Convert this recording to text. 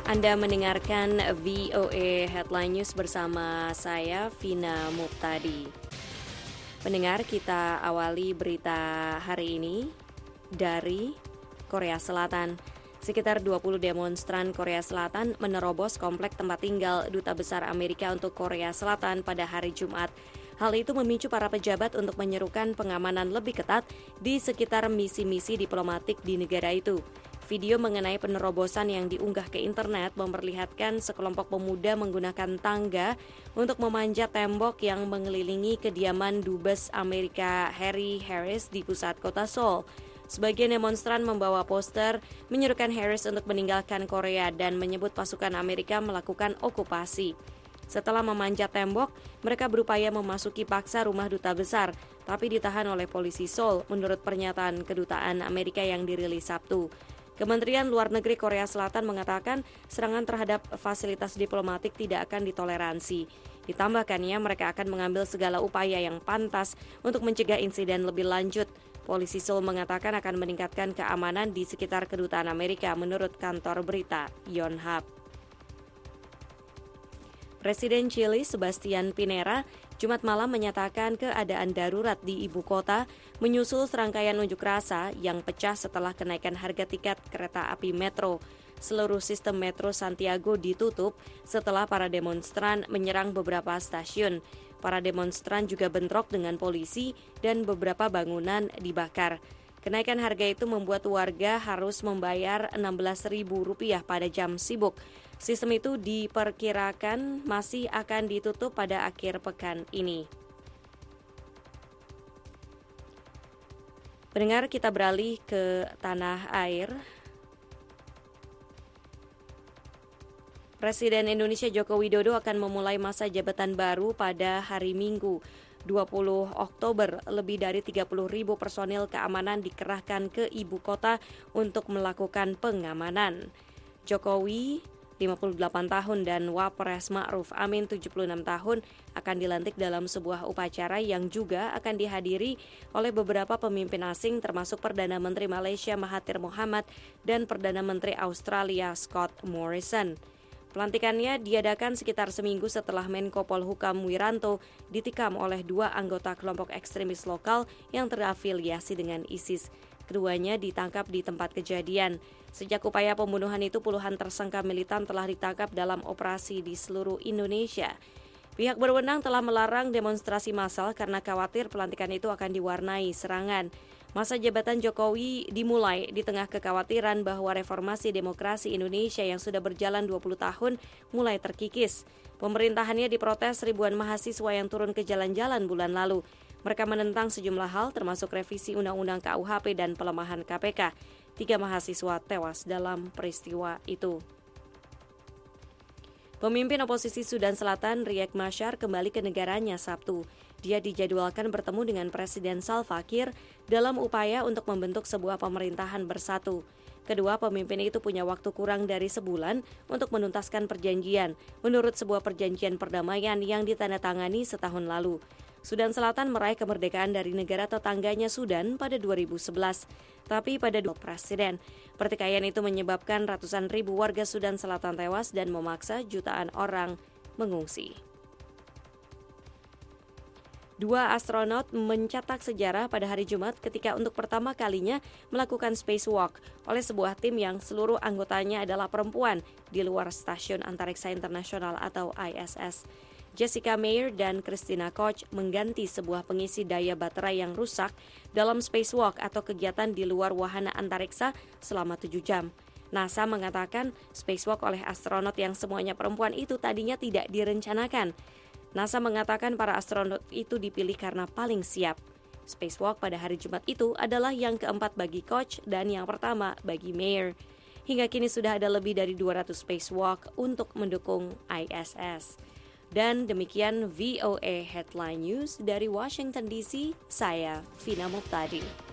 Anda mendengarkan VOA Headline News bersama saya, Vina Muqtadi. Pendengar, kita awali berita hari ini dari Korea Selatan. Sekitar 20 demonstran Korea Selatan menerobos komplek tempat tinggal Duta Besar Amerika untuk Korea Selatan pada hari Jumat. Hal itu memicu para pejabat untuk menyerukan pengamanan lebih ketat di sekitar misi-misi diplomatik di negara itu. Video mengenai penerobosan yang diunggah ke internet memperlihatkan sekelompok pemuda menggunakan tangga untuk memanjat tembok yang mengelilingi kediaman Dubes Amerika Harry Harris di pusat kota Seoul. Sebagian demonstran membawa poster menyerukan Harris untuk meninggalkan Korea dan menyebut pasukan Amerika melakukan okupasi. Setelah memanjat tembok, mereka berupaya memasuki paksa rumah duta besar, tapi ditahan oleh polisi Seoul menurut pernyataan kedutaan Amerika yang dirilis Sabtu. Kementerian Luar Negeri Korea Selatan mengatakan serangan terhadap fasilitas diplomatik tidak akan ditoleransi. Ditambahkannya, mereka akan mengambil segala upaya yang pantas untuk mencegah insiden lebih lanjut. Polisi Seoul mengatakan akan meningkatkan keamanan di sekitar kedutaan Amerika menurut kantor berita Yonhap. Presiden Chili Sebastián Pinera Jumat malam menyatakan keadaan darurat di ibu kota menyusul serangkaian unjuk rasa yang pecah setelah kenaikan harga tiket kereta api metro. Seluruh sistem metro Santiago ditutup setelah para demonstran menyerang beberapa stasiun. Para demonstran juga bentrok dengan polisi dan beberapa bangunan dibakar. Kenaikan harga itu membuat warga harus membayar Rp16.000 pada jam sibuk. Sistem itu diperkirakan masih akan ditutup pada akhir pekan ini. Pendengar, kita beralih ke tanah air. Presiden Indonesia Joko Widodo akan memulai masa jabatan baru pada hari Minggu, 20 Oktober. Lebih dari 30.000 personil keamanan dikerahkan ke ibu kota untuk melakukan pengamanan. Jokowi 58 tahun dan Wapres Ma'ruf Amin 76 tahun akan dilantik dalam sebuah upacara yang juga akan dihadiri oleh beberapa pemimpin asing termasuk Perdana Menteri Malaysia Mahathir Mohamad dan Perdana Menteri Australia Scott Morrison. Pelantikannya diadakan sekitar seminggu setelah Menko Polhukam Wiranto ditikam oleh dua anggota kelompok ekstremis lokal yang terafiliasi dengan ISIS. Keduanya ditangkap di tempat kejadian. Sejak upaya pembunuhan itu, puluhan tersangka militan telah ditangkap dalam operasi di seluruh Indonesia. Pihak berwenang telah melarang demonstrasi massal karena khawatir pelantikan itu akan diwarnai serangan. Masa jabatan Jokowi dimulai di tengah kekhawatiran bahwa reformasi demokrasi Indonesia yang sudah berjalan 20 tahun mulai terkikis. Pemerintahannya diprotes ribuan mahasiswa yang turun ke jalan-jalan bulan lalu. Mereka menentang sejumlah hal termasuk revisi Undang-Undang KUHP dan pelemahan KPK. 3 mahasiswa tewas dalam peristiwa itu. Pemimpin oposisi Sudan Selatan Riek Machar kembali ke negaranya Sabtu. Dia dijadwalkan bertemu dengan Presiden Salva Kiir dalam upaya untuk membentuk sebuah pemerintahan bersatu. Kedua pemimpin itu punya waktu kurang dari sebulan untuk menuntaskan perjanjian, menurut sebuah perjanjian perdamaian yang ditandatangani setahun lalu. Sudan Selatan meraih kemerdekaan dari negara tetangganya Sudan pada 2011. Tapi pada presiden, pertikaian itu menyebabkan ratusan ribu warga Sudan Selatan tewas dan memaksa jutaan orang mengungsi. 2 astronot mencetak sejarah pada hari Jumat ketika untuk pertama kalinya melakukan spacewalk oleh sebuah tim yang seluruh anggotanya adalah perempuan di luar Stasiun Antariksa Internasional atau ISS. Jessica Meir dan Christina Koch mengganti sebuah pengisi daya baterai yang rusak dalam spacewalk atau kegiatan di luar wahana antariksa selama 7 jam. NASA mengatakan spacewalk oleh astronot yang semuanya perempuan itu tadinya tidak direncanakan. NASA mengatakan para astronot itu dipilih karena paling siap. Spacewalk pada hari Jumat itu adalah yang keempat bagi Koch dan yang pertama bagi Meir. Hingga kini sudah ada lebih dari 200 spacewalk untuk mendukung ISS. Dan demikian VOA Headline News dari Washington DC, saya Vina Muqtadi.